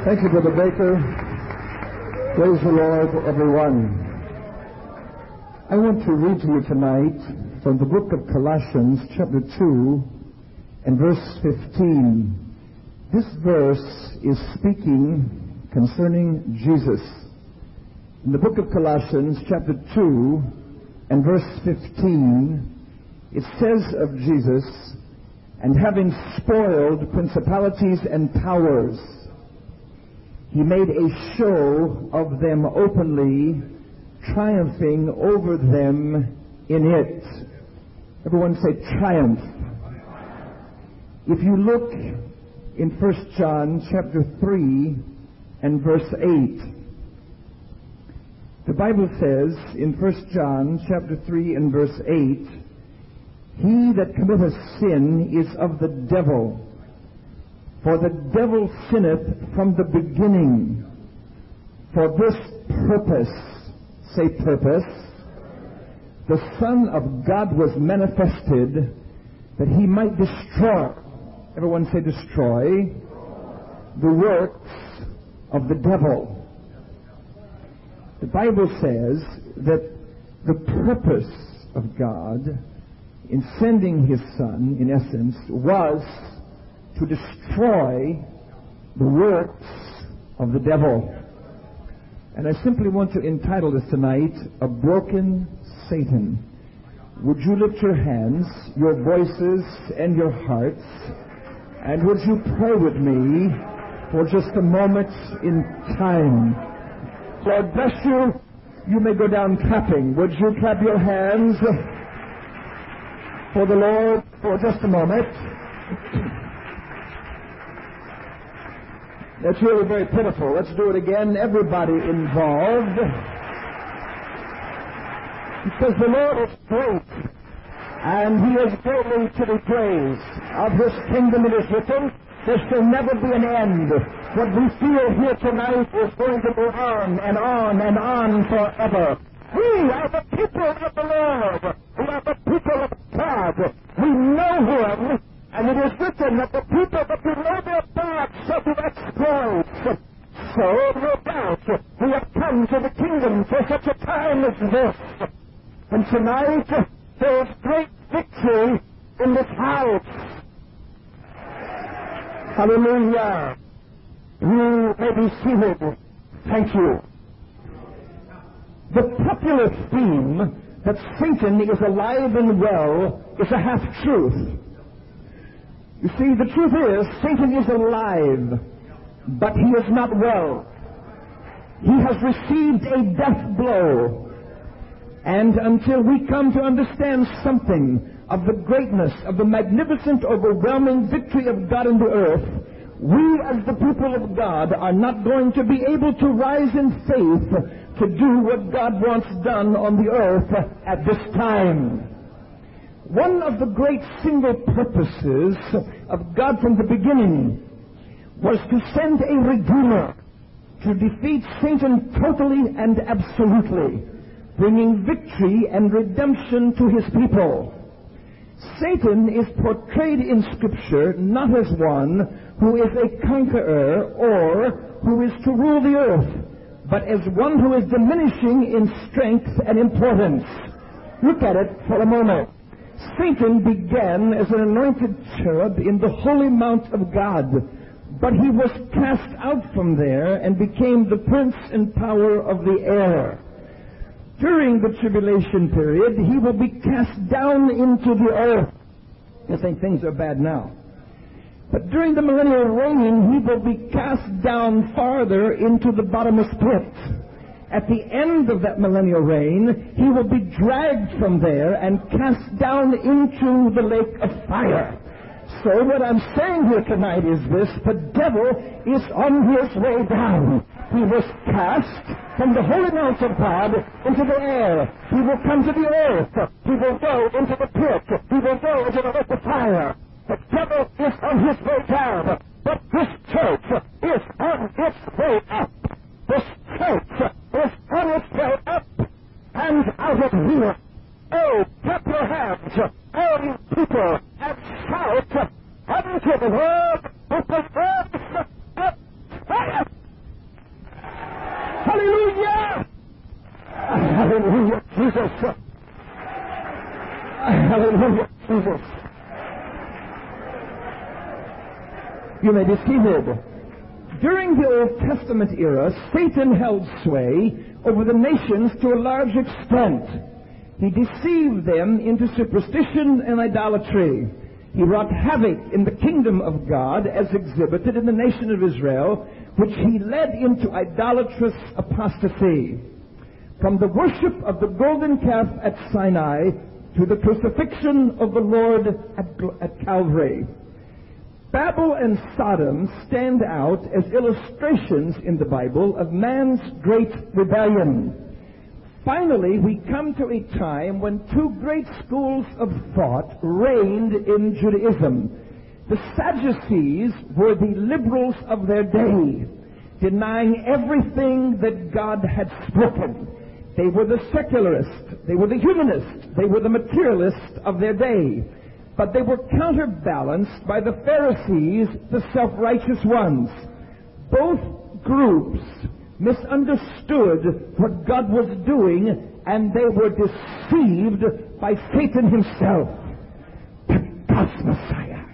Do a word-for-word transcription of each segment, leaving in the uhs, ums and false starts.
Thank you, Brother Baker. Praise the Lord, everyone. I want to read to you tonight from the book of Colossians, chapter two, and verse fifteen. This verse is speaking concerning Jesus. In the book of Colossians, chapter two, and verse fifteen, it says of Jesus, "And having spoiled principalities and powers, he made a show of them openly, triumphing over them in it." Everyone say triumph. If you look in First John chapter three and verse eight, the Bible says in First John chapter three and verse eight, "He that committeth sin is of the devil, for the devil sinneth from the beginning. For this purpose," say purpose, "the Son of God was manifested, that he might destroy," everyone say destroy, "the works of the devil." The Bible says that the purpose of God in sending his Son, in essence, was to destroy the works of the devil. And I simply want to entitle this tonight, "A Broken Satan." Would you lift your hands, your voices, and your hearts, and would you pray with me for just a moment in time? Lord bless you. You may go down clapping. Would you clap your hands for the Lord for just a moment? That's really very pitiful. Let's do it again. Everybody involved. Because the Lord is great, and he is greatly to be praised. Of his kingdom it is written, there shall never be an end. What we feel here tonight is going to go on and on and on forever. We are the people of the Lord. We are the people of God. We know him. And it is written that the people that below their paths shall be exploits. So, no doubt, we have come to the kingdom for such a time as this. And tonight, there is great victory in this house. Hallelujah. You may be seated. Thank you. The popular theme that Satan is alive and well is a half-truth. You see, the truth is, Satan is alive, but he is not well. He has received a death blow. And until we come to understand something of the greatness, of the magnificent, overwhelming victory of God in the earth, we as the people of God are not going to be able to rise in faith to do what God wants done on the earth at this time. One of the great single purposes of God from the beginning was to send a Redeemer to defeat Satan totally and absolutely, bringing victory and redemption to his people. Satan is portrayed in Scripture not as one who is a conqueror or who is to rule the earth, but as one who is diminishing in strength and importance. Look at it for a moment. Satan began as an anointed cherub in the holy mount of God, but he was cast out from there and became the prince and power of the air. During the tribulation period, he will be cast down into the earth. You think things are bad now. But during the millennial reign, he will be cast down farther into the bottomless pit. At the end of that millennial reign, he will be dragged from there and cast down into the lake of fire. So what I'm saying here tonight is this: the devil is on his way down. He was cast from the holy mount of God into the air. He will come to the earth. He will go into the pit. He will go into the lake of fire. The devil is on his way down, but this church is on its way up. This church is on its way up and out of here. Oh, clap your hands, all you people, and shout unto the Lord with the voice of triumph. Hallelujah, Jesus. You may be seated. During the Old Testament era, Satan held sway over the nations to a large extent. He deceived them into superstition and idolatry. He wrought havoc in the kingdom of God as exhibited in the nation of Israel, which he led into idolatrous apostasy. From the worship of the golden calf at Sinai to the crucifixion of the Lord at, at Calvary. Babel and Sodom stand out as illustrations in the Bible of man's great rebellion. Finally, we come to a time when two great schools of thought reigned in Judaism. The Sadducees were the liberals of their day, denying everything that God had spoken. They were the secularists, they were the humanists, they were the materialists of their day. But they were counterbalanced by the Pharisees, the self-righteous ones. Both groups misunderstood what God was doing, and they were deceived by Satan himself. But God's Messiah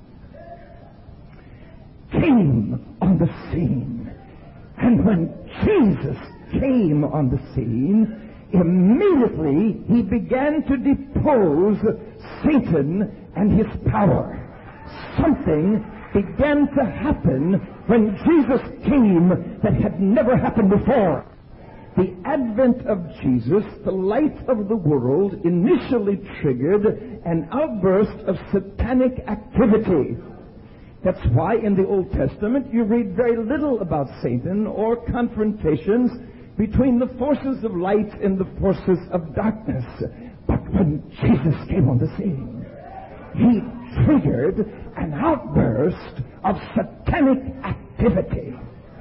came on the scene. And when Jesus came on the scene, immediately he began to depose Satan and his power. Something began to happen when Jesus came that had never happened before. The advent of Jesus, the light of the world, initially triggered an outburst of satanic activity. That's why in the Old Testament you read very little about Satan or confrontations between the forces of light and the forces of darkness. But when Jesus came on the scene, he triggered an outburst of satanic activity.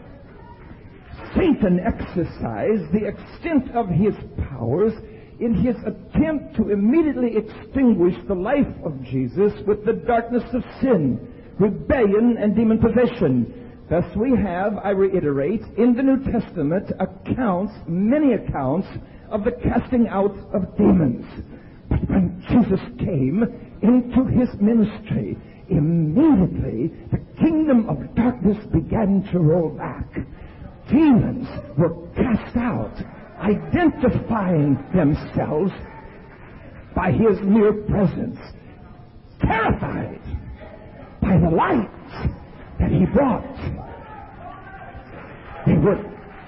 Satan exercised the extent of his powers in his attempt to immediately extinguish the life of Jesus with the darkness of sin, rebellion, and demon possession. Thus we have, I reiterate, in the New Testament accounts, many accounts, of the casting out of demons. But when Jesus came into his ministry, immediately the kingdom of darkness began to roll back. Demons were cast out, identifying themselves by his near presence, terrified by the light that he brought. They were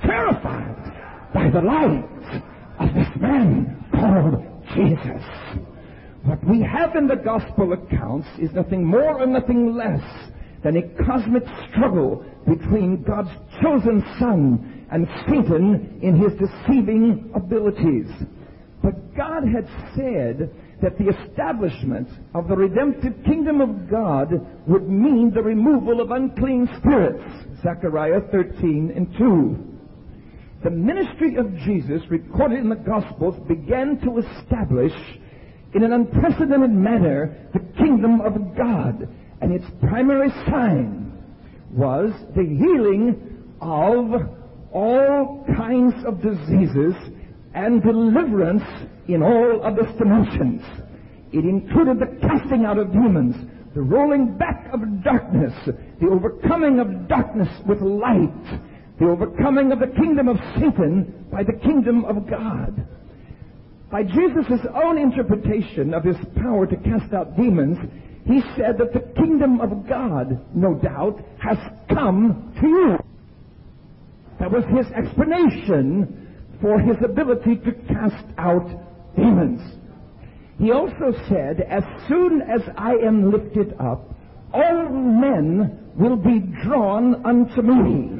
terrified by the light of this man called Jesus. What we have in the gospel accounts is nothing more and nothing less than a cosmic struggle between God's chosen Son and Satan in his deceiving abilities. But God had said that the establishment of the redemptive kingdom of God would mean the removal of unclean spirits. Zechariah thirteen and two. The ministry of Jesus, recorded in the Gospels, began to establish in an unprecedented manner the kingdom of God. And its primary sign was the healing of all kinds of diseases and deliverance in all of its dimensions. It included the casting out of demons, the rolling back of darkness, the overcoming of darkness with light, the overcoming of the kingdom of Satan by the kingdom of God. By Jesus' own interpretation of his power to cast out demons, he said that the kingdom of God, no doubt, has come to you. That was his explanation for his ability to cast out demons. He also said, as soon as I am lifted up, all men will be drawn unto me.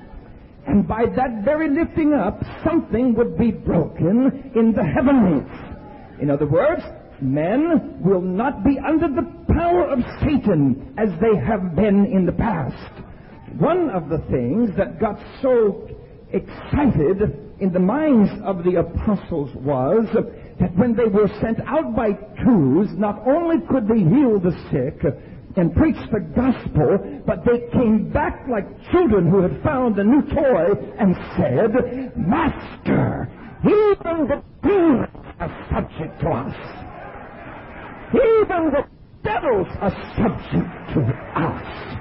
And by that very lifting up, something would be broken in the heavenlies. In other words, men will not be under the power of Satan as they have been in the past. One of the things that got so excited in the minds of the apostles was that when they were sent out by twos, not only could they heal the sick and preach the gospel, but they came back like children who had found a new toy and said, Master, even the demons are subject to us. even the devils are subject to us.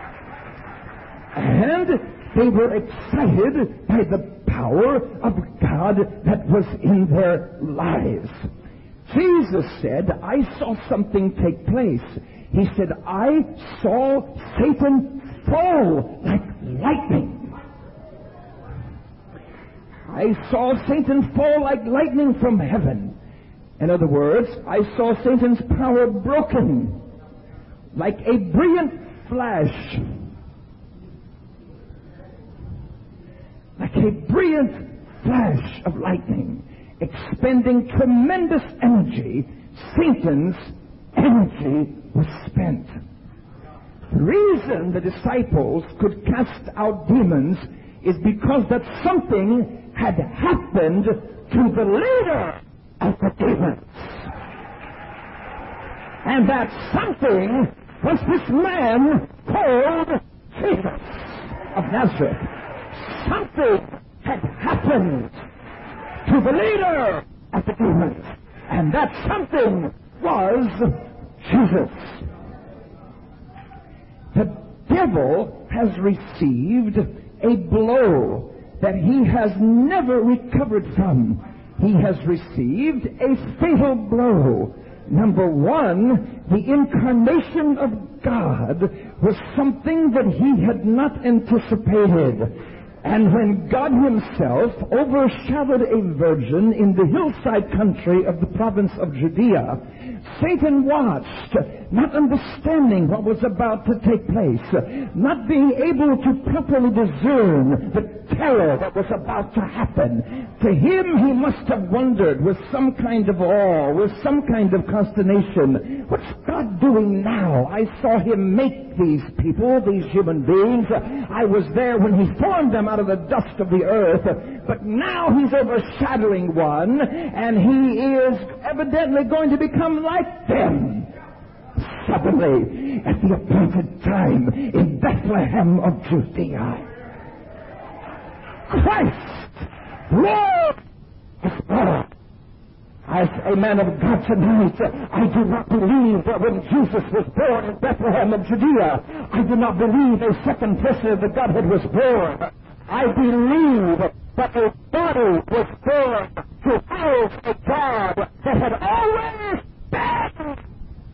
And they were excited by the power of God that was in their lives. Jesus said, I saw something take place. He said, I saw Satan fall like lightning. I saw Satan fall like lightning from heaven. In other words, I saw Satan's power broken like a brilliant flash. Like a brilliant flash of lightning, expending tremendous energy. Satan's energy was spent. The reason the disciples could cast out demons is because that something had happened to the leader of the demons. And that something was this man called Jesus of Nazareth. Something had happened to the leader of the demons. And that something was Jesus. The devil has received a blow that he has never recovered from. He has received a fatal blow. Number one, the incarnation of God was something that he had not anticipated. And when God himself overshadowed a virgin in the hillside country of the province of Judea, Satan watched, not understanding what was about to take place, not being able to properly discern the terror that was about to happen. To him, he must have wondered with some kind of awe, with some kind of consternation, what's God doing now? I saw him make these people, these human beings. I was there when he formed them out of the dust of the earth, but now he's overshadowing one, and he is evidently going to become like them. Suddenly, at the appointed time, in Bethlehem of Judea, Christ, Lord, is born. As a man of God tonight, I do not believe that when Jesus was born in Bethlehem of Judea, I do not believe a second person of the Godhead was born. I believe that a body was born to house a God that had always been.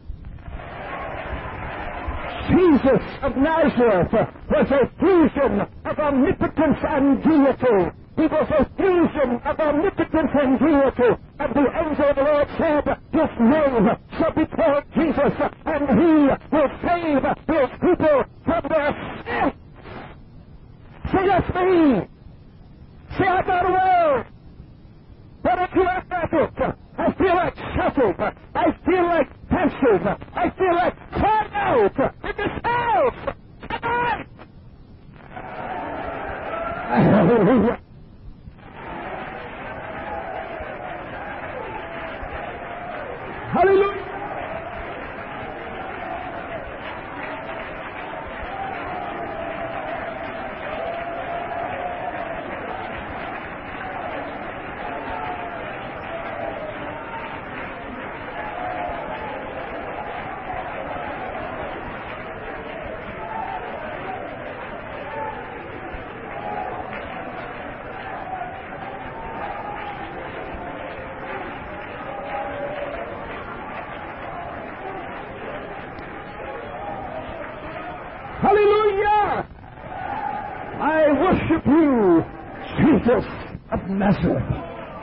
Jesus of Nazareth was a fusion of omnipotence and deity. He was a fusion of omnipotence and deity. And the angel of the Lord said, his name shall be called Jesus, and he will save his people from their sins. Say, that's me. Say, I got away. But I feel apathetic. I feel like shouting. I feel like dancing. I feel like crying out in this house tonight. Hallelujah. Hallelujah. Hallelujah! I worship you, Jesus of Nazareth.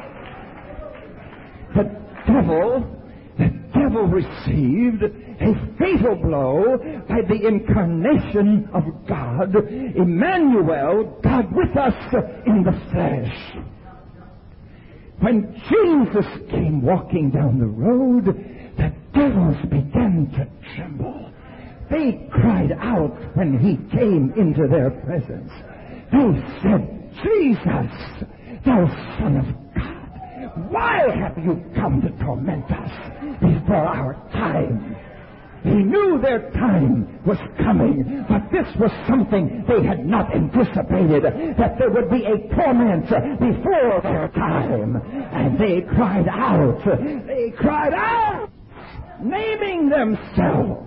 The devil, the devil received a fatal blow by the incarnation of God, Emmanuel, God with us in the flesh. When Jesus came walking down the road, the devils began to tremble. They cried out when he came into their presence. They said, Jesus, thou Son of God, why have you come to torment us before our time? He knew their time was coming, but this was something they had not anticipated, that there would be a torment before their time. And they cried out, they cried out, naming themselves.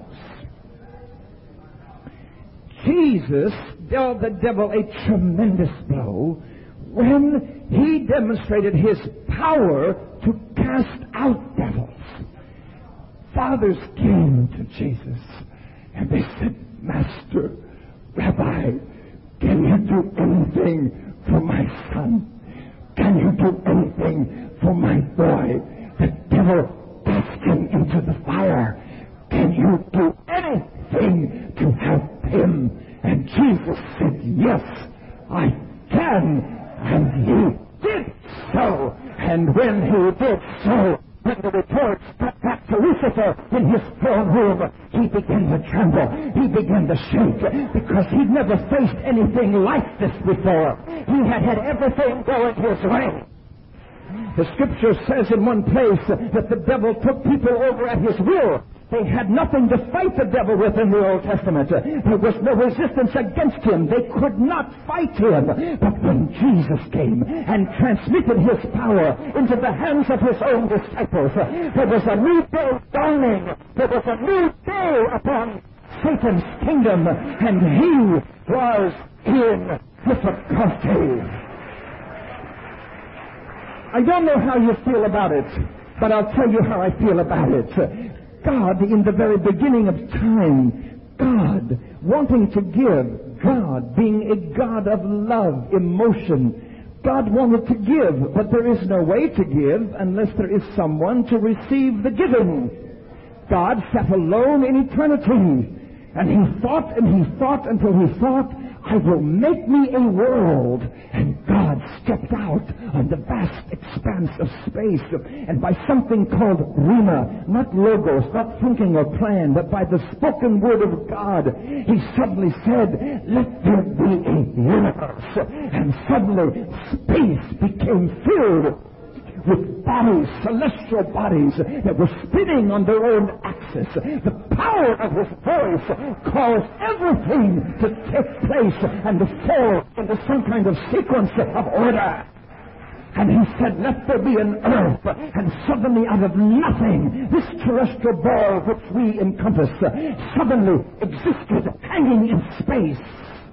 Jesus dealt the devil a tremendous blow when he demonstrated his power to cast out devils. Fathers came to Jesus and they said, Master, Rabbi, can you do anything for my son? Can you do anything for my boy? The devil cast him into the fire. Can you do anything to help him? And Jesus said, yes, I can. And he did so. And when he did so, when the reports got back to Lucifer in his throne room, he began to tremble. He began to shake because he'd never faced anything like this before. He had had everything going his way. The scripture says in one place that the devil took people over at his will. They had nothing to fight the devil with in the Old Testament. There was no resistance against him. They could not fight him. But when Jesus came and transmitted his power into the hands of his own disciples, there was a new day dawning. There was a new day upon Satan's kingdom, and he was in difficulty. I don't know how you feel about it, but I'll tell you how I feel about it. God, in the very beginning of time, God wanting to give, God being a God of love, emotion, God wanted to give, but there is no way to give unless there is someone to receive the giving. God sat alone in eternity, and he thought and he thought until he thought, I will make me a world. And God stepped out on the vast expanse of space, and by something called Rhema, not logos, not thinking or plan, but by the spoken word of God, he suddenly said, let there be a universe. And suddenly space became filled with bodies, celestial bodies that were spinning on their own axis. The power of his voice caused everything to take place and to fall into some kind of sequence of order. And he said, let there be an earth. And suddenly out of nothing, this terrestrial ball which we encompass suddenly existed hanging in space.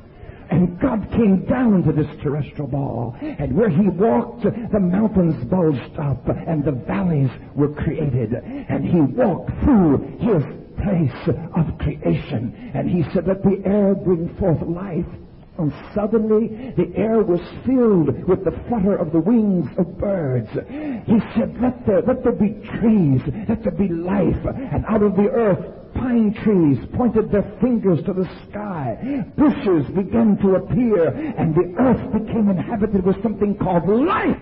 And God came down to this terrestrial ball, and where he walked, the mountains bulged up, and the valleys were created. And he walked through his place of creation, and he said, let the air bring forth life. And suddenly the air was filled with the flutter of the wings of birds. He said, let there, let there be trees, let there be life. And out of the earth, pine trees pointed their fingers to the sky. Bushes began to appear, and the earth became inhabited with something called life.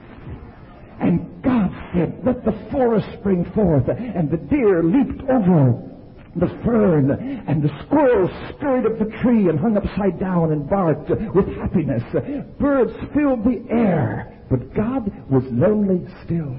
And God said, let the forest spring forth. And the deer leaped over the fern, and the squirrels scurried up the tree and hung upside down and barked with happiness. Birds filled the air, but God was lonely still.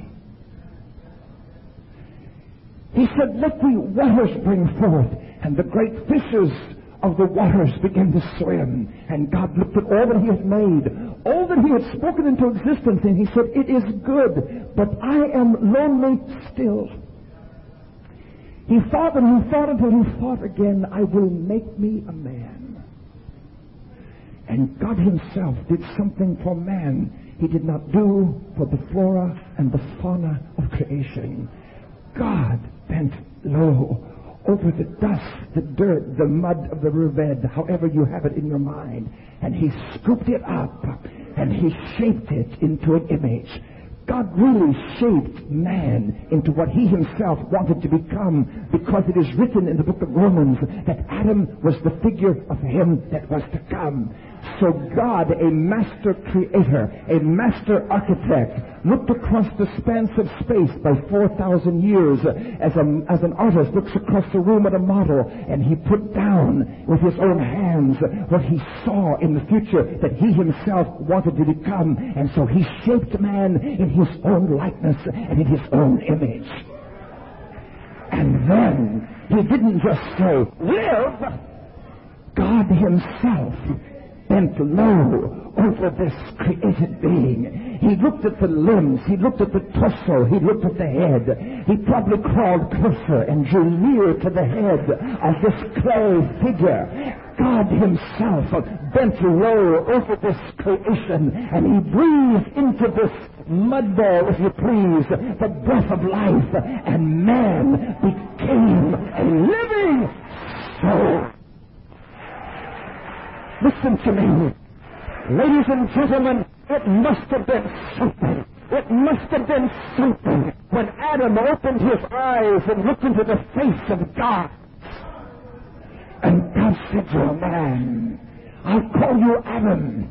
He said, let the waters bring forth, and the great fishes of the waters began to swim. And God looked at all that he had made, all that he had spoken into existence, and he said, it is good, but I am lonely still. He thought and he thought until he thought again, I will make me a man. And God himself did something for man he did not do for the flora and the fauna of creation. God bent low over the dust, the dirt, the mud of the riverbed, however you have it in your mind, and he scooped it up and he shaped it into an image. God really shaped man into what he himself wanted to become, because it is written in the book of Romans that Adam was the figure of him that was to come. So God, a master creator, a master architect, looked across the span of space by four thousand years as, a, as an artist looks across the room at a model, and he put down with his own hands what he saw in the future that he himself wanted to become. And so he shaped man in his own likeness and in his own image. And then he didn't just say, live. God himself bent low over this created being. He looked at the limbs. He looked at the torso. He looked at the head. He probably crawled closer and drew near to the head of this clay figure. God himself bent low over this creation, and he breathed into this mud ball, if you please, the breath of life, and man became a living soul. Listen to me. Ladies and gentlemen, it must have been something. It must have been something when Adam opened his eyes and looked into the face of God. And God said to a man, I'll call you Adam.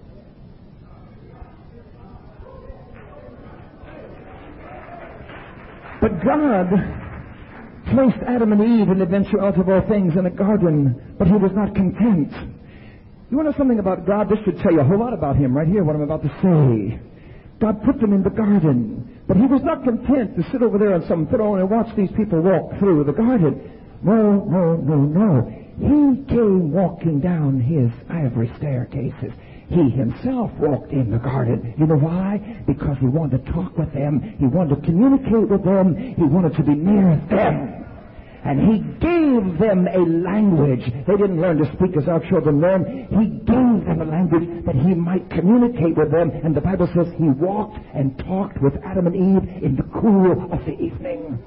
But God placed Adam and Eve in the venture out of all things in a garden, but he was not content. You want to know something about God? This should tell you a whole lot about him right here, what I'm about to say. God put them in the garden, but he was not content to sit over there on some throne and watch these people walk through the garden. No, no, no, no. He came walking down his ivory staircases. He himself walked in the garden. You know why? Because he wanted to talk with them. He wanted to communicate with them. He wanted to be near them. And he gave them a language. They didn't learn to speak as our children learn. He gave them a language that he might communicate with them. And the Bible says he walked and talked with Adam and Eve in the cool of the evening.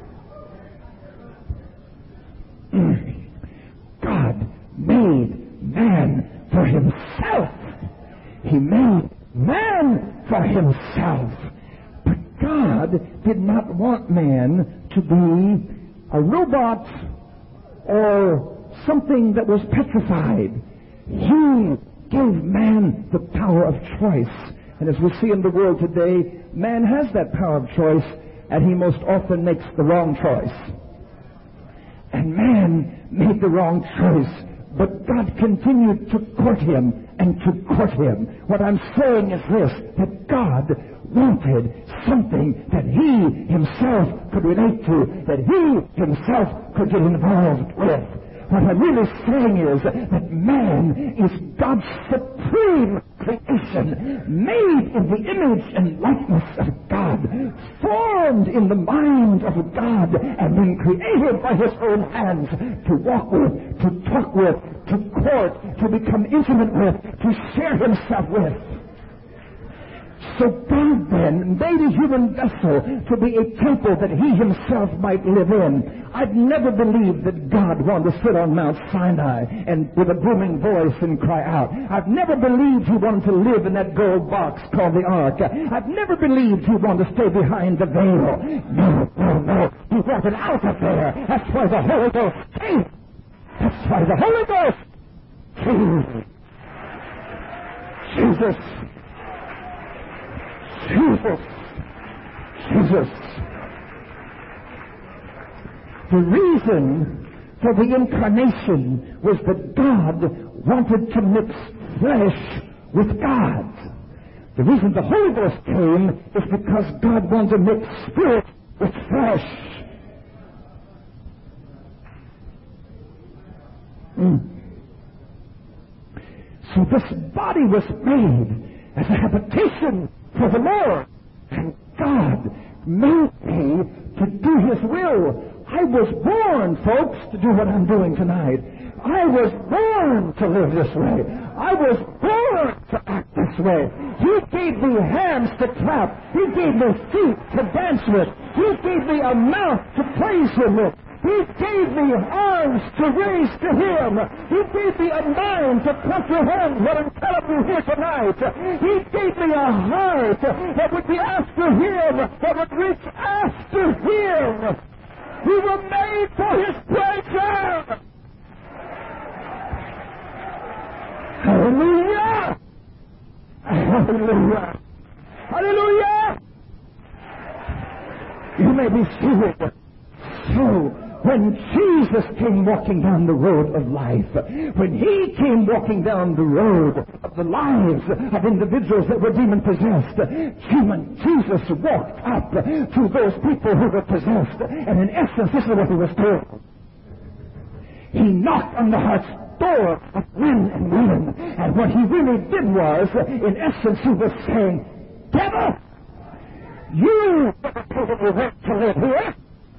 God made man for himself. He made man for himself. But God did not want man to be a robot or something that was petrified. He gave man the power of choice. And as we see in the world today, man has that power of choice, and he most often makes the wrong choice. And man made the wrong choice, but God continued to court him and to court him. What I'm saying is this, that God wanted something that he himself could relate to, that he himself could get involved with. What I'm really saying is that man is God's supreme creation, made in the image and likeness of God, formed in the mind of God, and then created by his own hands to walk with, to talk with, to court, to become intimate with, to share himself with. So God then made a human vessel to be a temple that he himself might live in. I've never believed that God wanted to sit on Mount Sinai and with a booming voice and cry out. I've never believed he wanted to live in that gold box called the ark. I've never believed he wanted to stay behind the veil. No, no, no. He wanted out of there. That's why the Holy Ghost came. That's why the Holy Ghost came. Jesus. Jesus. Jesus. The reason for the incarnation was that God wanted to mix flesh with God. The reason the Holy Ghost came is because God wanted to mix spirit with flesh. Mm. So this body was made as a habitation for the Lord. And God made me to do his will. I was born, folks, to do what I'm doing tonight. I was born to live this way. I was born to act this way. He gave me hands to clap. He gave me feet to dance with. He gave me a mouth to praise him with. He gave me arms to raise to him. He gave me a mind to comprehend what I'm telling you here tonight. He gave me a heart that would be after him, that would reach after him. We were made for his pleasure. Hallelujah! Hallelujah! Hallelujah! You may be seated. So, when Jesus came walking down the road of life, when he came walking down the road of the lives of individuals that were demon-possessed, human Jesus walked up to those people who were possessed. And in essence, this is what he was doing. He knocked on the heart's door of men and women. And what he really did was, in essence, he was saying, devil, you never told me right to live here.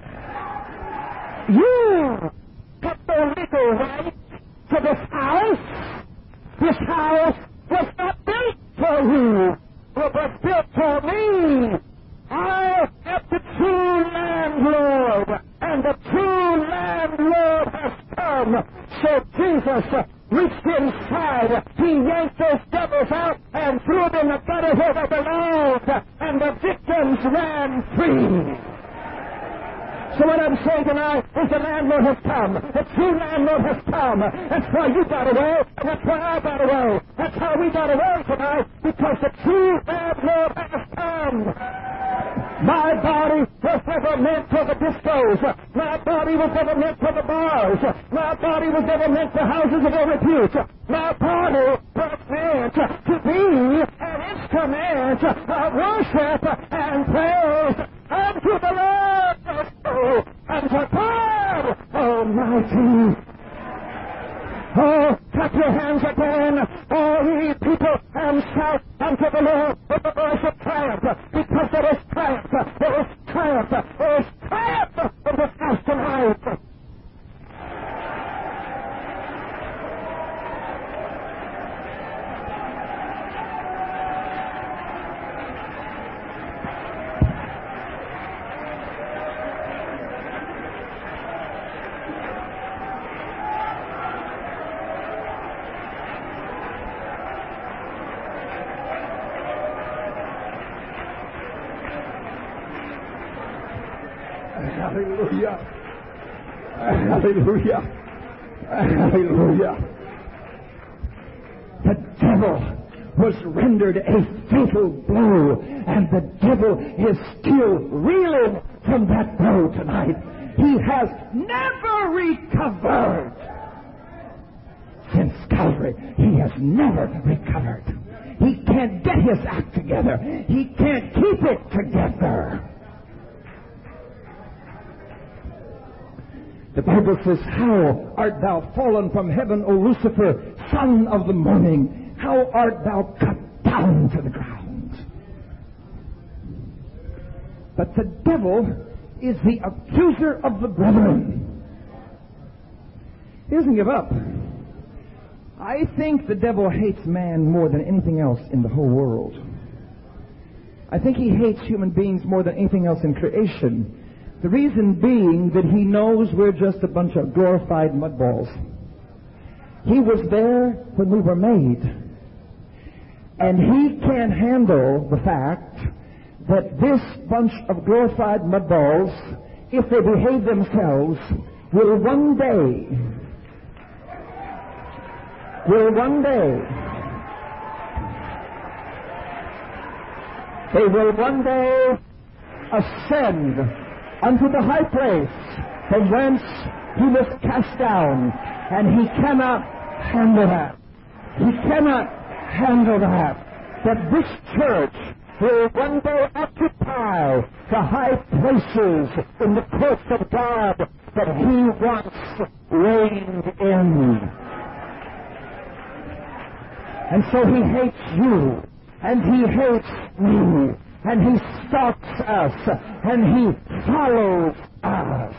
You have no legal right to this house. This house was not built for you. It was built for me. I am the true landlord, and the true landlord has come. So Jesus reached inside, he yanked those devils out and threw them in the gutter where they belonged, and the victims ran free. So what I'm saying tonight is the landlord has come. The true landlord has come. That's why you got away, and that's why I got away. That's how we got away tonight, because the true landlord has come. My body was never meant for the discos. My body was never meant for the bars. My body was never meant for houses of ill repute. My body was meant to be an instrument of worship and praise unto the Lord, oh, and to God Almighty. Oh, clap your hands again, all ye people, and shout unto the Lord with the voice of triumph, because there is triumph, there is triumph, there is triumph in this house tonight. Hallelujah. Hallelujah. Hallelujah. The devil was rendered a fatal blow, and the devil is still reeling from that blow tonight. He has never recovered. Since Calvary, he has never recovered. He can't get his act together. He can't keep it together. The Bible says, how art thou fallen from heaven, O Lucifer, son of the morning? How art thou cut down to the ground? But the devil is the accuser of the brethren. He doesn't give up. I think the devil hates man more than anything else in the whole world. I think he hates human beings more than anything else in creation. The reason being that he knows we're just a bunch of glorified mudballs. He was there when we were made. And he can't handle the fact that this bunch of glorified mudballs, if they behave themselves, will one day, will one day, they will one day ascend unto the high place from whence he was cast down, and he cannot handle that. He cannot handle that. That this church will one day occupy the high places in the courts of God that he once reigned in. And so he hates you, and he hates me, and he stalks us, and he follows us.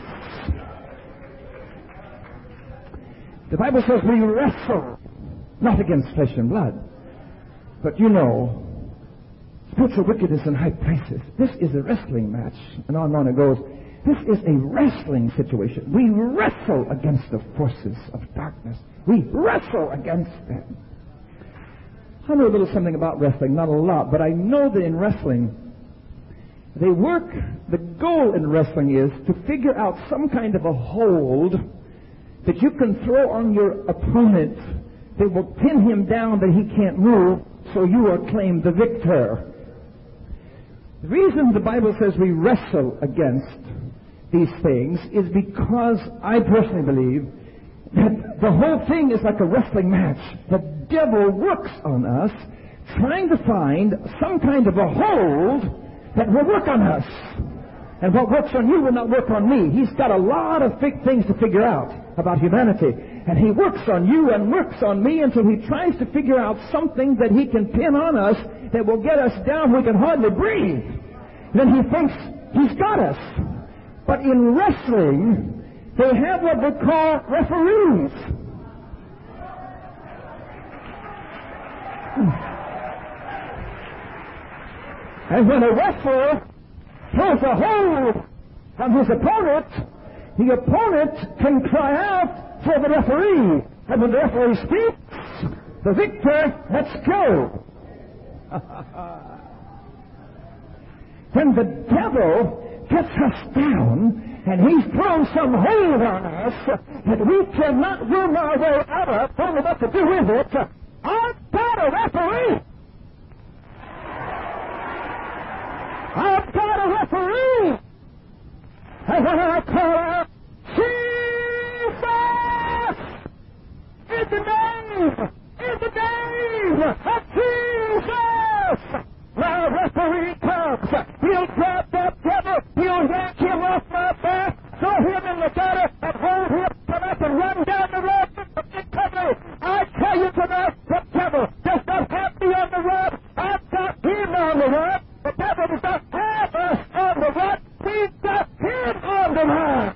The Bible says we wrestle not against flesh and blood, but you know, spiritual wickedness in high places. This is a wrestling match. And on and on it goes. This is a wrestling situation. We wrestle against the forces of darkness. We wrestle against them. I know a little something about wrestling, not a lot, but I know that in wrestling, they work, the goal in wrestling is to figure out some kind of a hold that you can throw on your opponent that will pin him down that he can't move, so you are claimed the victor. The reason the Bible says we wrestle against these things is because I personally believe that the whole thing is like a wrestling match. The devil works on us trying to find some kind of a hold that will work on us. And what works on you will not work on me. He's got a lot of big things to figure out about humanity. And he works on you and works on me until he tries to figure out something that he can pin on us that will get us down we can hardly breathe. Then he thinks he's got us. But in wrestling, they have what they call referees. And when a wrestler throws a hold on his opponent, the opponent can cry out for the referee. And when the referee speaks, the victor, let's go. When the devil gets us down and he's thrown some hold on us that we cannot win our way out of, don't know what to do with it, I've got a referee. I've got a referee. And when I call out, Jesus! In the name! In the name of Jesus! Now referee comes. He'll grab that devil. He'll yank him off my back, throw him in the gutter, and hold him come up and run down the road with the big cover. I tell you tonight, the devil does not have me on the run. I've got him on the run. The devil does not have us on the run. We've got him on the run.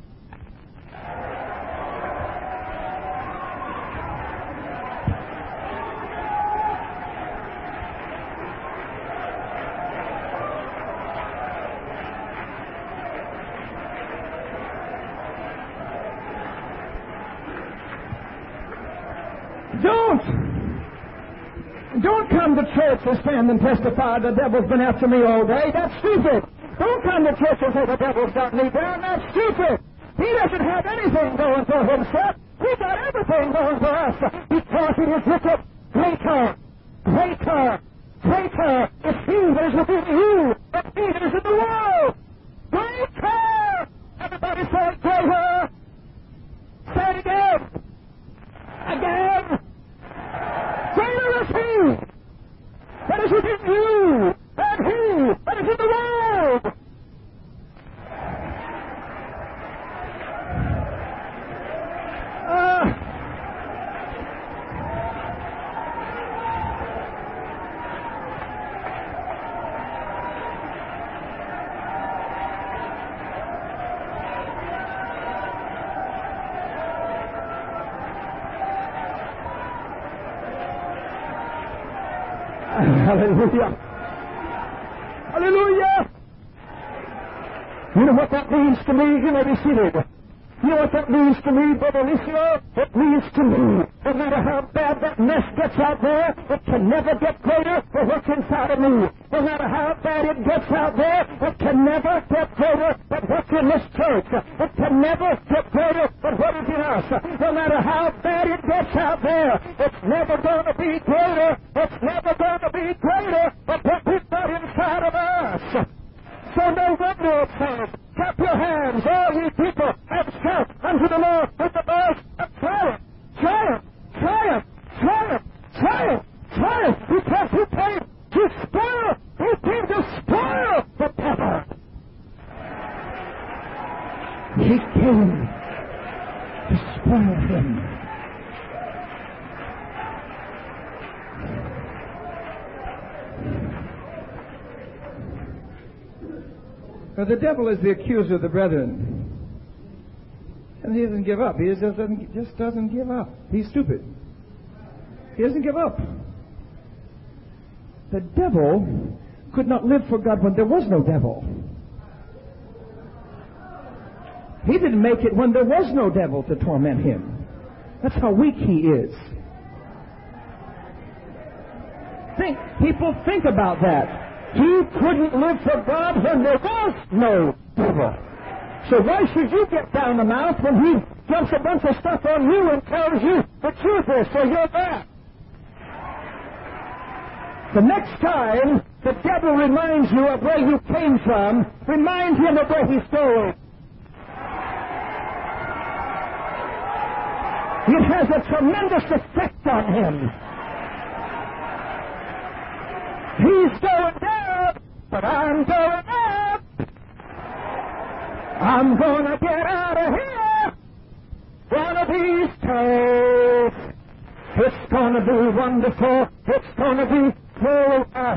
Don't! Don't come to church and stand and testify the devil's been after me all day. That's stupid. Don't come to church and say the devil's got me down. That's stupid. He doesn't have anything going for himself. He's got everything going for us. Because he is wicked. Greater, greater, greater is he that is within you than he that is in the world. Greater! Everybody say greater. Say it again. Again. Greater is he that is within you than he that is in the world. Uh, Hallelujah. Hallelujah. You know what that means to me? You may be seated. You know what that means to me, Brother Alicio? It means to me, no matter how bad that mess gets out there, it can never get greater than what's inside of me. No matter how bad it gets out there, it can never get greater than what's in this church. It can never get greater than what is in us. No matter how bad it gets out there, it's never going to be greater. It's never going to be greater than what we've got inside of us. So no wonder it says, clap your hands, all ye people, and shout unto the Lord with the voice of triumph, triumph, triumph, triumph, triumph, triumph, because he came to spoil, he came to spoil the devil. He came to spoil him. Now, the devil is the accuser of the brethren. And he doesn't give up. He just doesn't, just doesn't give up. He's stupid. He doesn't give up. The devil could not live for God when there was no devil. He didn't make it when there was no devil to torment him. That's how weak he is. Think, people think about that. He couldn't live for God when there was no devil. So why should you get down the mouth when he dumps a bunch of stuff on you and tells you the truth is, so you're bad? The next time the devil reminds you of where you came from, remind him of where he's going. It has a tremendous effect on him. He's going down, but I'm going up. I'm gonna get out of here one of these days. It's gonna be wonderful. It's gonna be glorious.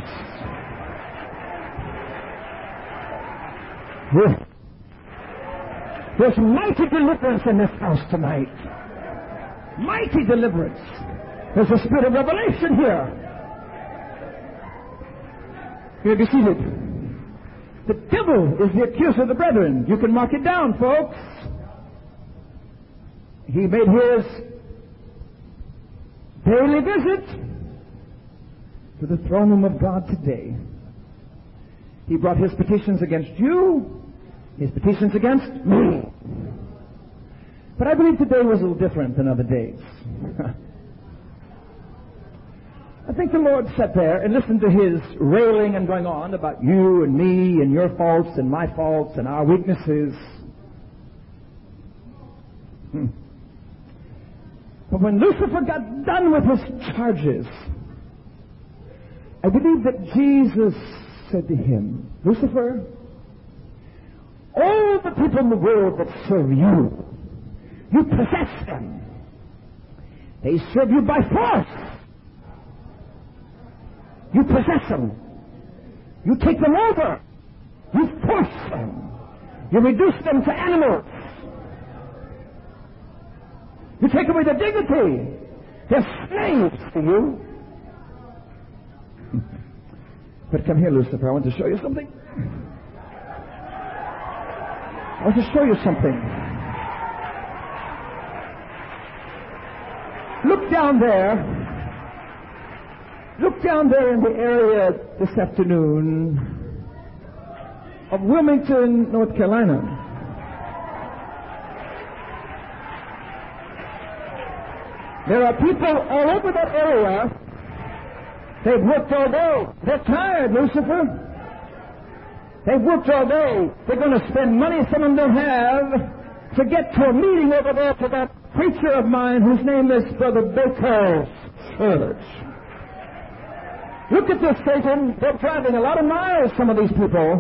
Yeah. There's mighty deliverance in this house tonight. Mighty deliverance. There's a spirit of revelation here. You may be seated. The devil is the accuser of the brethren. You can mark it down, folks. He made his daily visit to the throne room of God today. He brought his petitions against you, his petitions against me. But I believe today was a little different than other days. I think the Lord sat there and listened to his railing and going on about you and me and your faults and my faults and our weaknesses. Hmm. But when Lucifer got done with his charges, I believe that Jesus said to him, Lucifer, all the people in the world that serve you, you possess them. They serve you by force. You possess them. You take them over. You force them. You reduce them to animals. You take away their dignity. They're slaves to you. But come here, Lucifer. I want to show you something. I want to show you something. Look down there. Look down there in the area this afternoon of Wilmington, North Carolina. There are people all over that area. They've worked all day. They're tired, Lucifer. They've worked all day. They're going to spend money some of them don't have to get to a meeting over there to that preacher of mine whose name is Brother Baker's church. Look at this, Satan. They're driving a lot of miles, some of these people.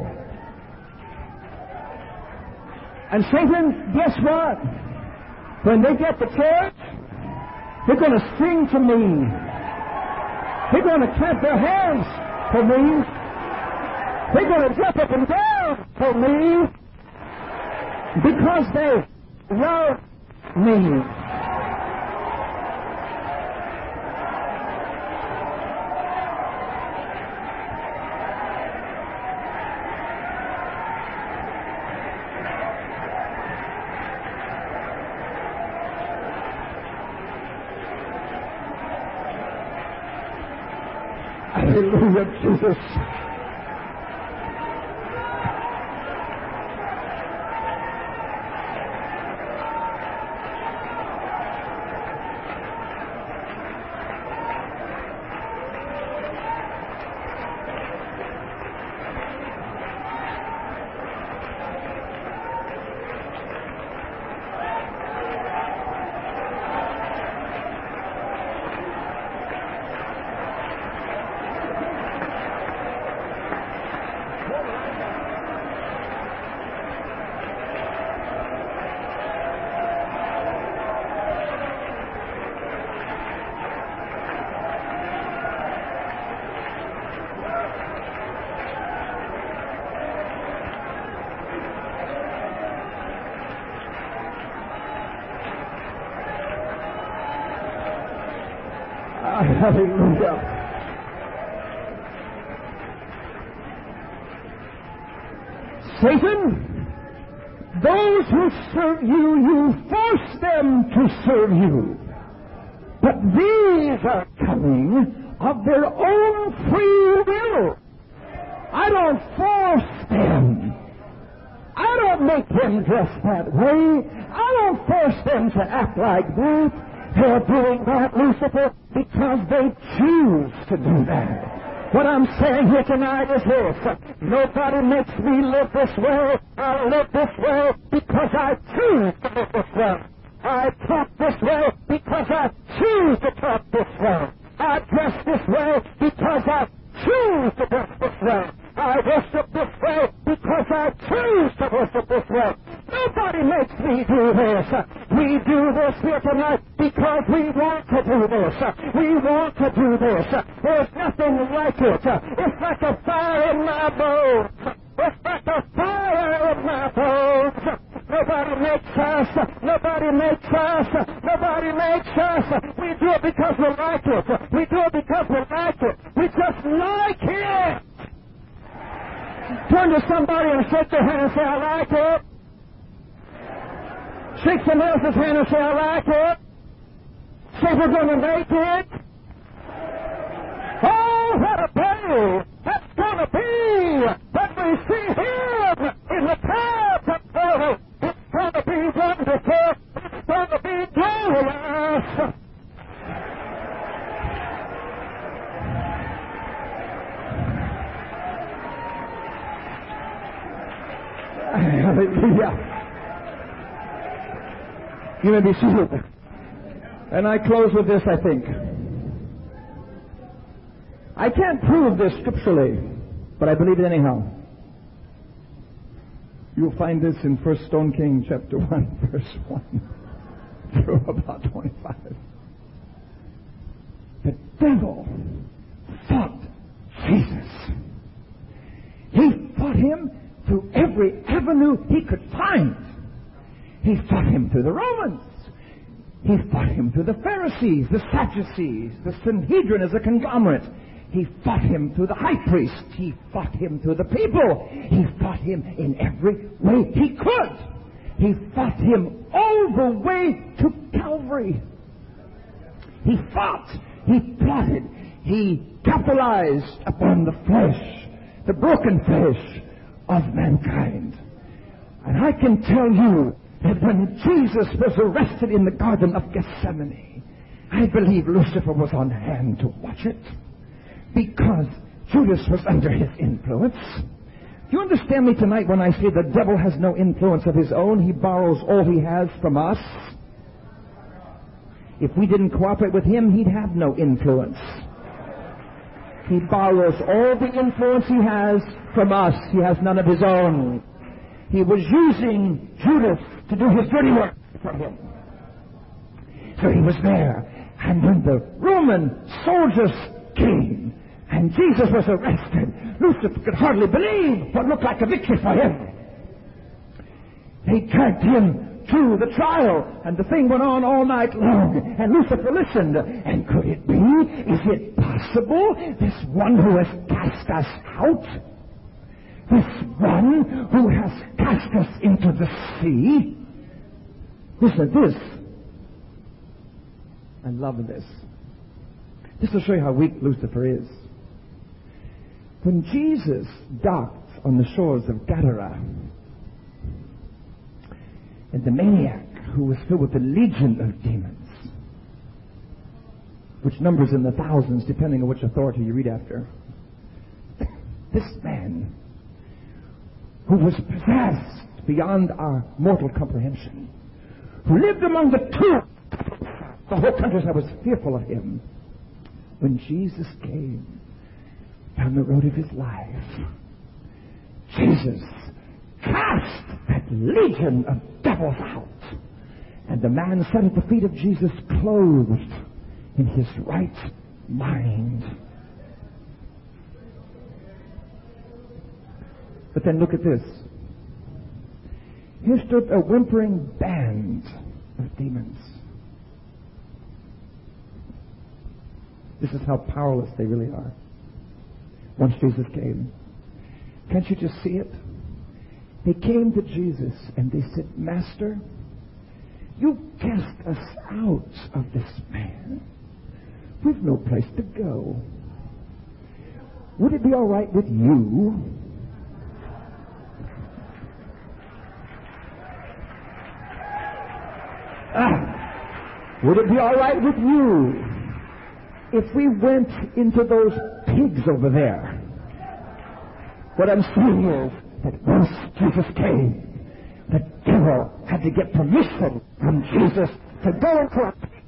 And Satan, guess what? When they get to church, they're going to sing to me. They're going to clap their hands for me. They're going to jump up and down for me because they love me. Hallelujah, Jesus. Hallelujah. Satan, those who serve you, you force them to serve you. But these are coming of their own free will. I don't force them. I don't make them dress that way. I don't force them to act like that. They're doing that, Lucifer, because they choose to do that. What I'm saying here tonight is this. Nobody makes me live this way. I live this way because I choose to live this way. I talk this way because I choose to talk this way. I dress this way because I choose to dress this way. I worship this way because I choose to worship this way. We do this here tonight because we want to do this. We want to do this. There's nothing like it. It's like a fire in my bones. It's like a fire in my bones. Nobody makes us. Nobody makes us. Nobody makes us. We do it because we like it. We do it because we like it. We just like it. Turn to somebody and shake their hand and say, I like it. Shake someone else's hand and say, I like it. Say, we're going to make it. Oh, what a day that's going to be when we see Him in the clouds of glory. It's going to be wonderful. It's going to be glorious. Hallelujah. You may be seated. And I close with this, I think. I can't prove this scripturally, but I believe it anyhow. You'll find this in First Stone King chapter one, verse one through about twenty-five. The devil fought Jesus. He fought him through every avenue he could find. He fought him through the Romans. He fought him through the Pharisees, the Sadducees, the Sanhedrin as a conglomerate. He fought him through the high priest. He fought him through the people. He fought him in every way he could. He fought him all the way to Calvary. He fought. He plotted. He capitalized upon the flesh, the broken flesh of mankind. And I can tell you that when Jesus was arrested in the Garden of Gethsemane, I believe Lucifer was on hand to watch it because Judas was under his influence. Do you understand me tonight when I say the devil has no influence of his own? He borrows all he has from us. If we didn't cooperate with him, he'd have no influence. He borrows all the influence he has from us. He has none of his own. He was using Judas to do his dirty work for him. So he was there. And when the Roman soldiers came and Jesus was arrested, Lucifer could hardly believe what looked like a victory for him. They dragged him to the trial, and the thing went on all night long. And Lucifer listened. And could it be? Is it possible? This one who has cast us out, this one who has cast us into the sea. Listen to this. I love this. This will show you how weak Lucifer is. When Jesus docked on the shores of Gadara, and the maniac who was filled with a legion of demons, which numbers in the thousands depending on which authority you read after, this man who was possessed beyond our mortal comprehension, who lived among the tombs, the whole countryside was fearful of him. When Jesus came down the road of his life, Jesus cast that legion of devils out. And the man sat at the feet of Jesus clothed in his right mind. But then look at this. Here stood a whimpering band of demons. This is how powerless they really are. Once Jesus came. Can't you just see it? They came to Jesus and they said, Master, you cast us out of this man. We've no place to go. Would it be all right with you? Ah, would it be all right with you if we went into those pigs over there? What I'm saying is that once Jesus came, the devil had to get permission from Jesus to go into a pig.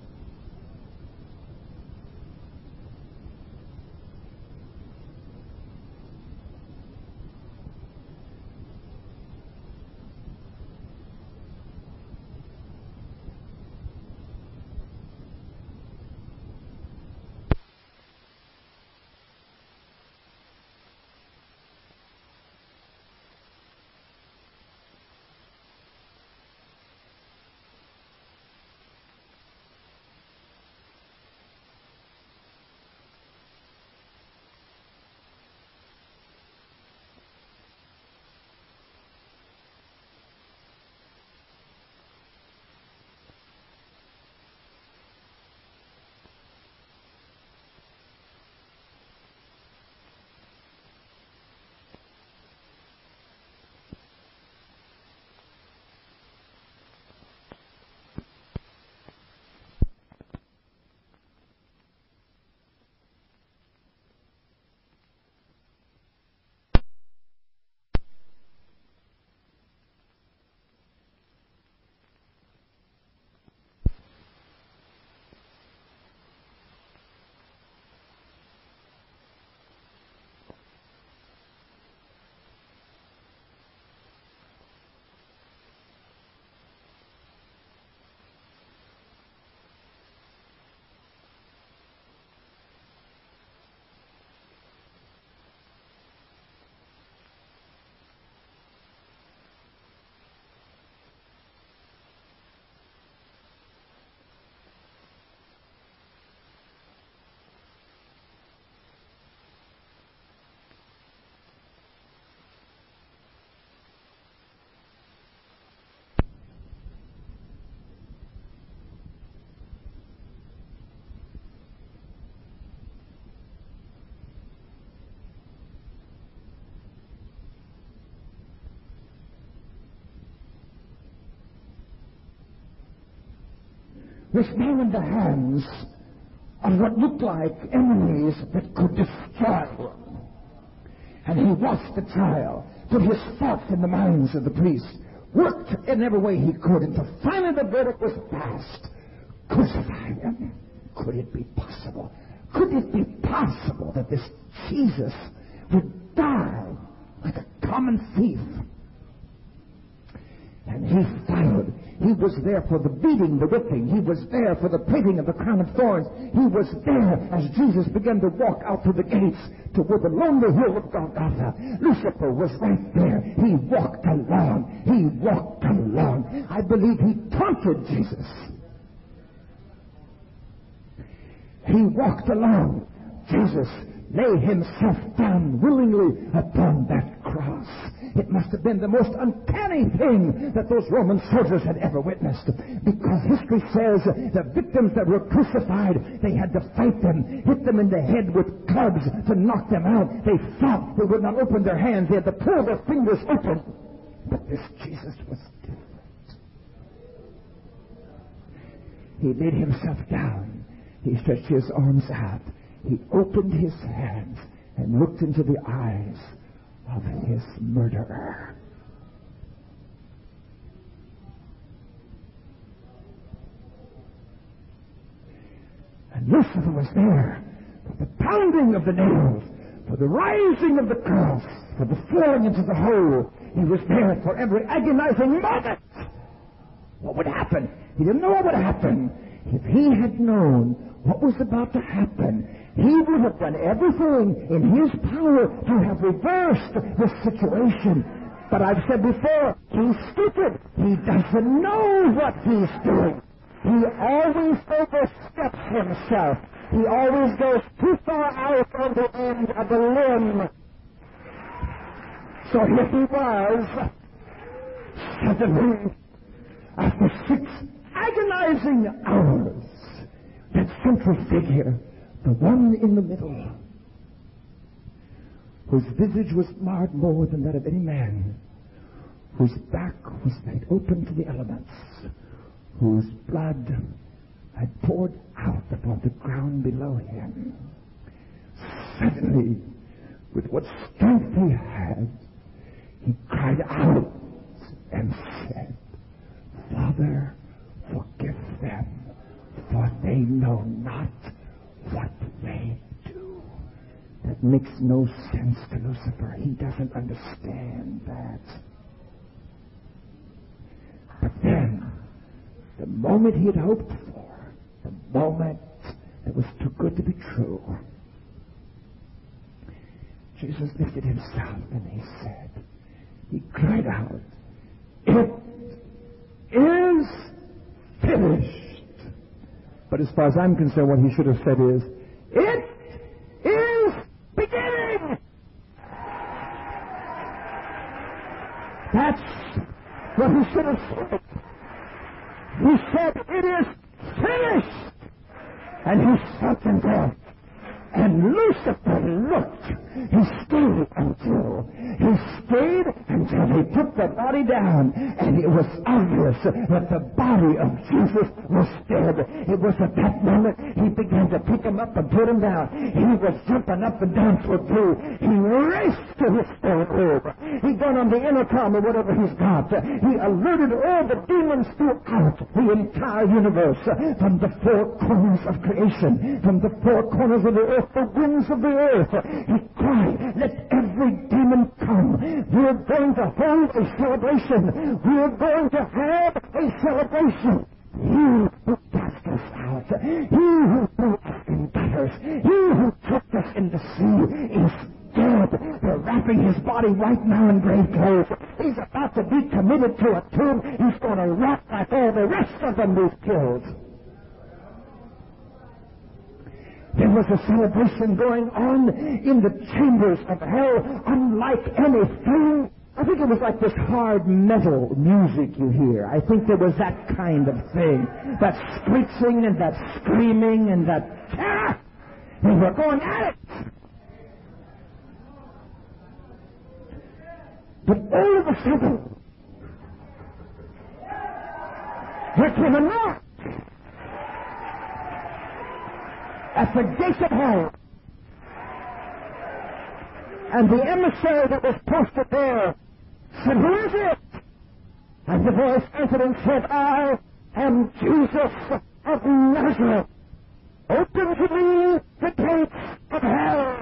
was now in the hands of what looked like enemies that could destroy him. And he watched the trial, put his thoughts in the minds of the priests, worked in every way he could, until finally the verdict was passed. Crucify him. Could it be possible? Could it be possible that this Jesus would die like a common thief? And he followed. He was there for the beating, the whipping. He was there for the placing of the crown of thorns. He was there as Jesus began to walk out through the gates toward the lonely hill of Golgotha. Lucifer was right there. He walked along. He walked along. I believe he taunted Jesus. He walked along. Jesus laid himself down willingly upon that cross. It must have been the most uncanny thing that those Roman soldiers had ever witnessed, because history says the victims that were crucified, they had to fight them, hit them in the head with clubs to knock them out. They fought. They would not open their hands. They had to pull their fingers open. But this Jesus was different. He laid himself down. He stretched his arms out. He opened his hands and looked into the eyes of his murderer. And Lucifer was there for the pounding of the nails, for the rising of the cross, for the falling into the hole. He was there for every agonizing moment. What would happen? He didn't know what would happen. If he had known what was about to happen, he would have done everything in his power to have reversed the situation. But I've said before, he's stupid. He doesn't know what he's doing. He always oversteps himself. He always goes too far out on the end of the limb. So here he was, suddenly, after six agonizing hours, that central figure, the one in the middle, whose visage was marred more than that of any man, whose back was laid open to the elements, whose blood had poured out upon the ground below him. Suddenly, with what strength he had, he cried out and said, "Father, forgive them, for they know not what they do." That makes no sense to Lucifer. He doesn't understand that. But then, the moment he had hoped for, the moment that was too good to be true, Jesus lifted himself and he said, he cried out, "It is finished." But as far as I'm concerned, what he should have said is, "It is beginning." That's what he should have said. He said, "It is finished." And he sat in there. And Lucifer looked. He stayed until, he stayed until he took the body down. And it was obvious that the body of Jesus was dead. It was at that moment he began to pick him up and put him down. He was jumping up and down for two. He raced to his stone robe. He got on the intercom or whatever he's got. He alerted all the demons throughout the entire universe, from the four corners of creation, from the four corners of the earth, the winds of the earth. He cried, "Let every demon come. We're going to hold a celebration. We're going to have a celebration. He who cast us out, he who threw us in gutters, he who took us in the sea is dead. They're wrapping his body right now in grave clothes. He's about to be committed to a tomb. He's going to rot like all the rest of them we've killed." There was a celebration going on in the chambers of hell unlike anything. I think it was like this hard metal music you hear. I think there was that kind of thing. That screeching and that screaming and that terror. They were going at it. But all of a sudden, there came a knock. at the gates of hell. And the emissary that was posted there said, "Who is it?" And the voice answered and said, "I am Jesus of Nazareth. Open to me the gates of hell."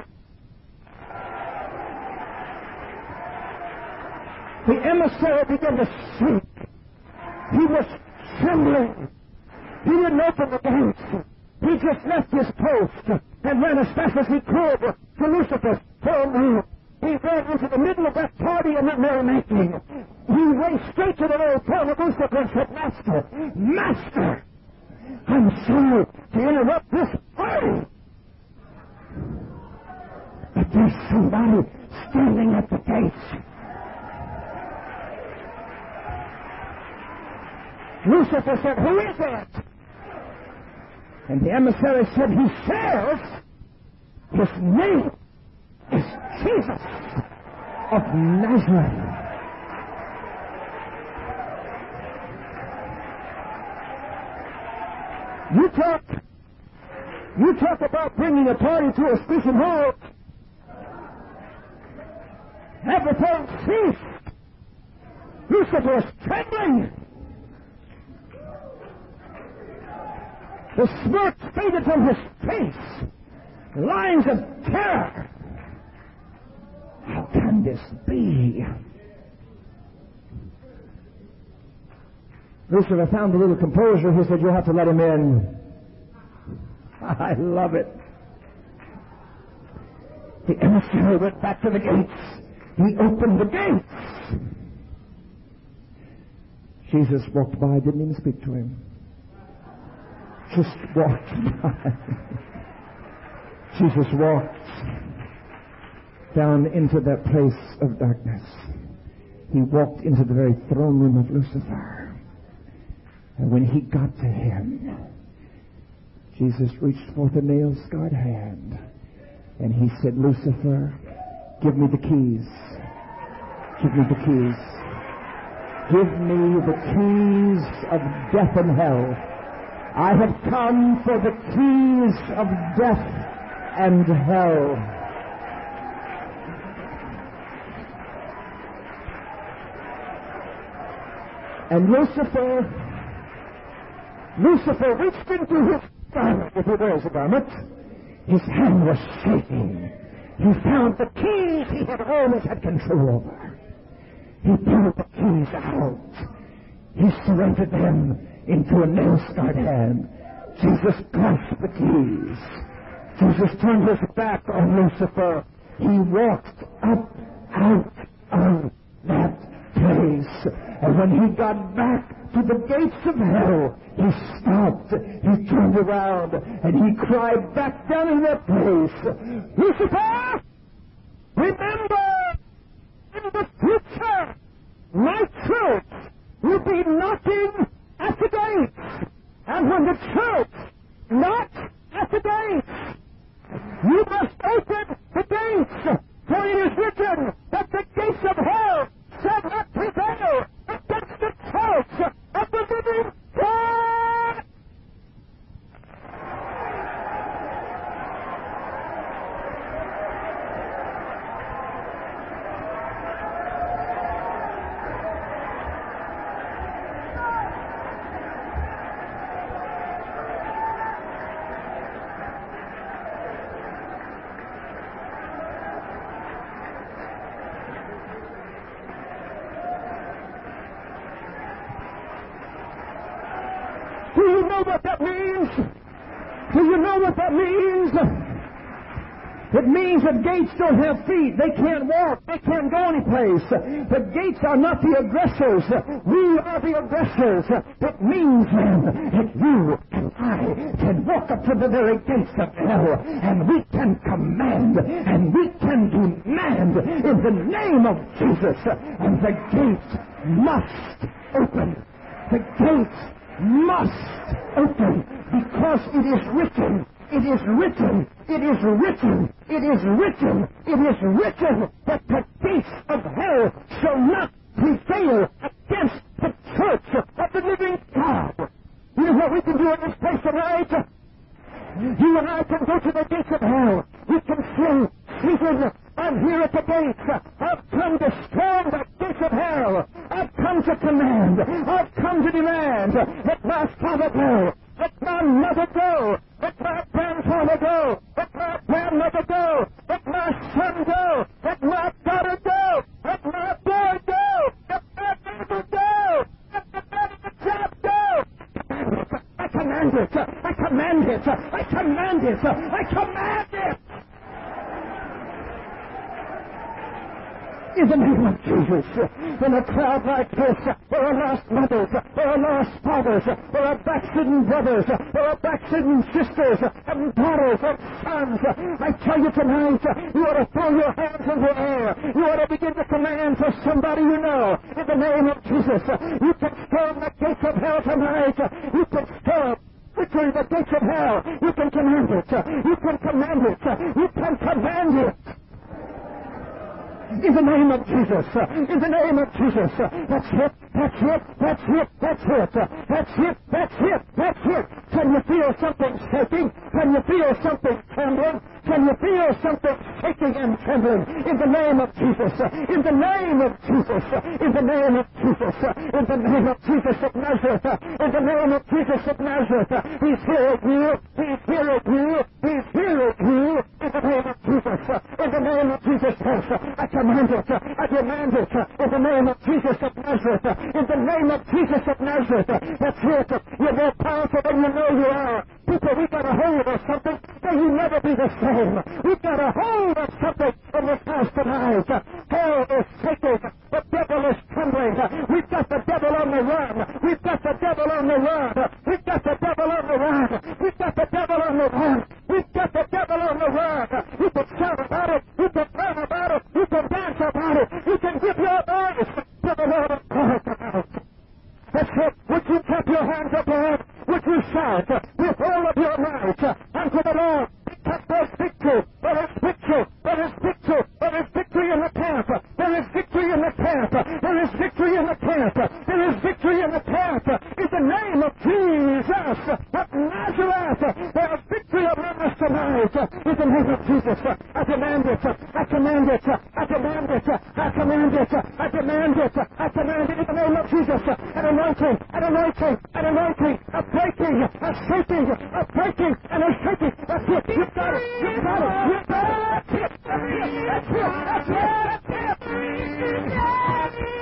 The emissary began to shake. He was trembling. He didn't open the gates. He just left his post and ran as fast as he could to Lucifer's throne room. He ran into the middle of that party and that merrymaking. He raced straight to the very throne of Lucifer and said, "Master, Master, I'm sorry to interrupt this party, but there's somebody standing at the gates." Lucifer said, "Who is it?" And the emissary said, "He says his name is Jesus of Nazareth." You talk, you talk about bringing a party to a screeching halt. Everything ceased. Lucifer was trembling. The smirk faded from his face. Lines of terror. How can this be? Lucifer found a little composure. He said, "You'll have to let him in." I love it. The emissary went back to the gates. He opened the gates. Jesus walked by, didn't even speak to him. Just walked by. Jesus walked down into that place of darkness. He walked into the very throne room of Lucifer. And when he got to him, Jesus reached forth a nail-scarred hand, and he said, "Lucifer, give me the keys. Give me the keys. Give me the keys of death and hell. I have come for the keys of death and hell." And Lucifer, Lucifer reached into his garment, if he wears a garment. His hand was shaking. He found the keys he had always had control over. He pulled the keys out. He surrendered them into a nail-scarred hand. Jesus grasped the keys. Jesus turned his back on Lucifer. He walked up out of that place. And when he got back to the gates of hell, he stopped. He turned around and he cried back down in that place, "Lucifer, remember, in the future, my church will be knocking at the gates. And when the church knocks at the gates, you must open the gates, for it is written that the gates of hell shall not prevail against the church of the living God." Do you know what that means? Do you know what that means? It means that gates don't have feet. They can't walk. They can't go anyplace. The gates are not the aggressors. We are the aggressors. It means then that you and I can walk up to the very gates of hell, and we can command, and we can demand in the name of Jesus, and the gates must open. The gates must open, because it is written, it is written, it is written, it is written, it is written that the gates of hell shall not prevail against the church of the living God. You know what we can do in this place tonight? You and I can go to the gates of hell. We can say, Satan, I'm here at the gates. I've come to storm the gates of hell. I've come to command. I've come to demand. Let my father go. Let my mother go. Let my grandfather go. Let my grandmother go. Let my son go. Let my daughter go. Let my boy go. Let my neighbor go. Let the man at the job go. I command it. I command it. I command it. I command it. In the name of Jesus, in a crowd like this, there are lost mothers, there are lost fathers, there are backslidden brothers, there are backslidden sisters and daughters and sons. I tell you tonight, you ought to throw your hands in the air. You ought to begin to command for somebody you know. In the name of Jesus, you can storm the gates of hell tonight. You can storm victory the gates of hell. You can command it. You can command it. You can command it. In the name of Jesus, in the name of Jesus, that's it, that's it, that's it, that's it, that's it, that's it, that's it. Can you feel something shaking? Can you feel something trembling? Can you feel something shaking and trembling? In the name of Jesus, in the name of Jesus, in the name of Jesus, in the name of Jesus of Nazareth, in the name of Jesus of Nazareth, He's hearing you, He's hearing you, He's hearing you, in the name of Jesus, in the name of Jesus Christ. I command it, I demand it, in the name of Jesus of Nazareth, in the name of Jesus of Nazareth. That's it. You're more powerful than you know you are. People, we've got a hold of something. May you never be the same. We've got a hold of something in this house tonight. Hell is shaking. The devil is trembling. We've got the devil on the run. We've got the devil on the run. We've got the devil on the run. We've got the devil on the run. We've got the devil on the run. You can shout about it. You can run about it. You can dance about it. You can give your voice to the Lord of God tonight. That's it. Would you clap your hands up, Lord? Would you shout with all of your might unto the Lord? Because there's victory. There is victory. There is victory. There is victory in the camp. There is victory in the camp. There is victory in the camp. There is victory in the camp. In the name of Jesus of Nazareth, there is victory among us tonight. In the name of Jesus, I demand it. I command it. I demand it. I command it. I demand it. I command it in the name of Jesus. An anointing. An anointing. An anointing. A breaking. A shaking. A breaking. And a shaking. That's it. You've got it. You've got it. You've got it. That's it. That's it. That's it. That's it. That's it.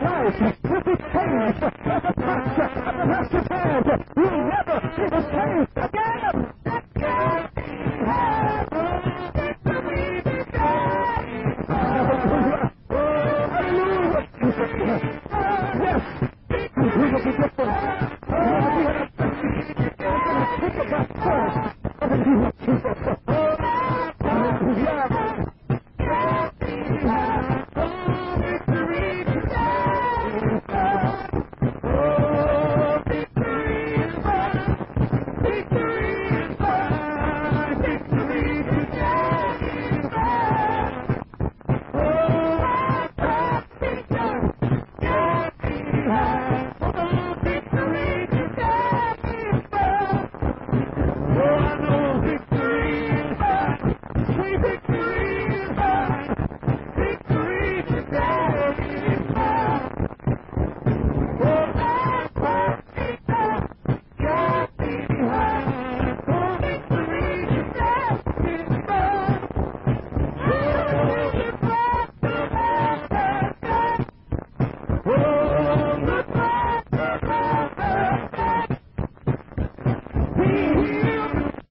You'll never be the same.